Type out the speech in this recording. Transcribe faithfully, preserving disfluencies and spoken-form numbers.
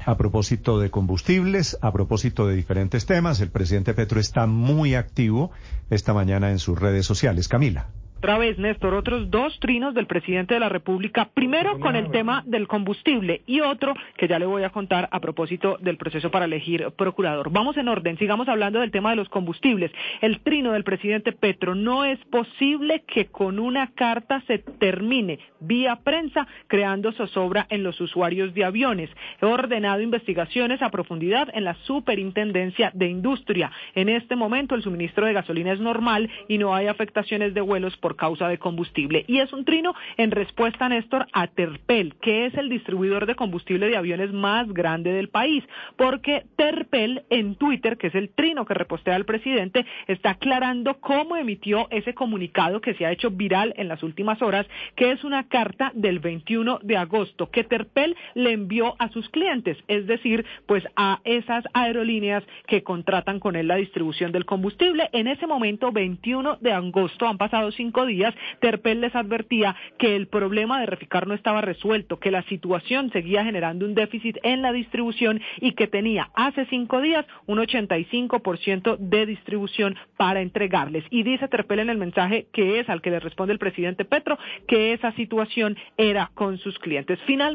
a propósito de combustibles, a propósito de diferentes temas. El presidente Petro está muy activo esta mañana en sus redes sociales. Camila. Otra vez, Néstor, otros dos trinos del presidente de la República, primero con el tema del combustible y otro que ya le voy a contar a propósito del proceso para elegir procurador. Vamos en orden, sigamos hablando del tema de los combustibles. El trino del presidente Petro: no es posible que con una carta se termine vía prensa creando zozobra en los usuarios de aviones. He ordenado investigaciones a profundidad en la Superintendencia de Industria. En este momento el suministro de gasolina es normal y no hay afectaciones de vuelos por por causa de combustible. Y es un trino en respuesta, Néstor, a Terpel, que es el distribuidor de combustible de aviones más grande del país, porque Terpel en Twitter, que es el trino que repostea al presidente, está aclarando cómo emitió ese comunicado que se ha hecho viral en las últimas horas, que es una carta del veintiuno de agosto que Terpel le envió a sus clientes, es decir, pues a esas aerolíneas que contratan con él la distribución del combustible. En ese momento, veintiuno de agosto, han pasado cinco días, Terpel les advertía que el problema de Reficar no estaba resuelto, que la situación seguía generando un déficit en la distribución y que tenía hace cinco días un ochenta y cinco por ciento de distribución para entregarles. Y dice Terpel en el mensaje, que es al que le responde el presidente Petro, que esa situación era con sus clientes. Finalmente,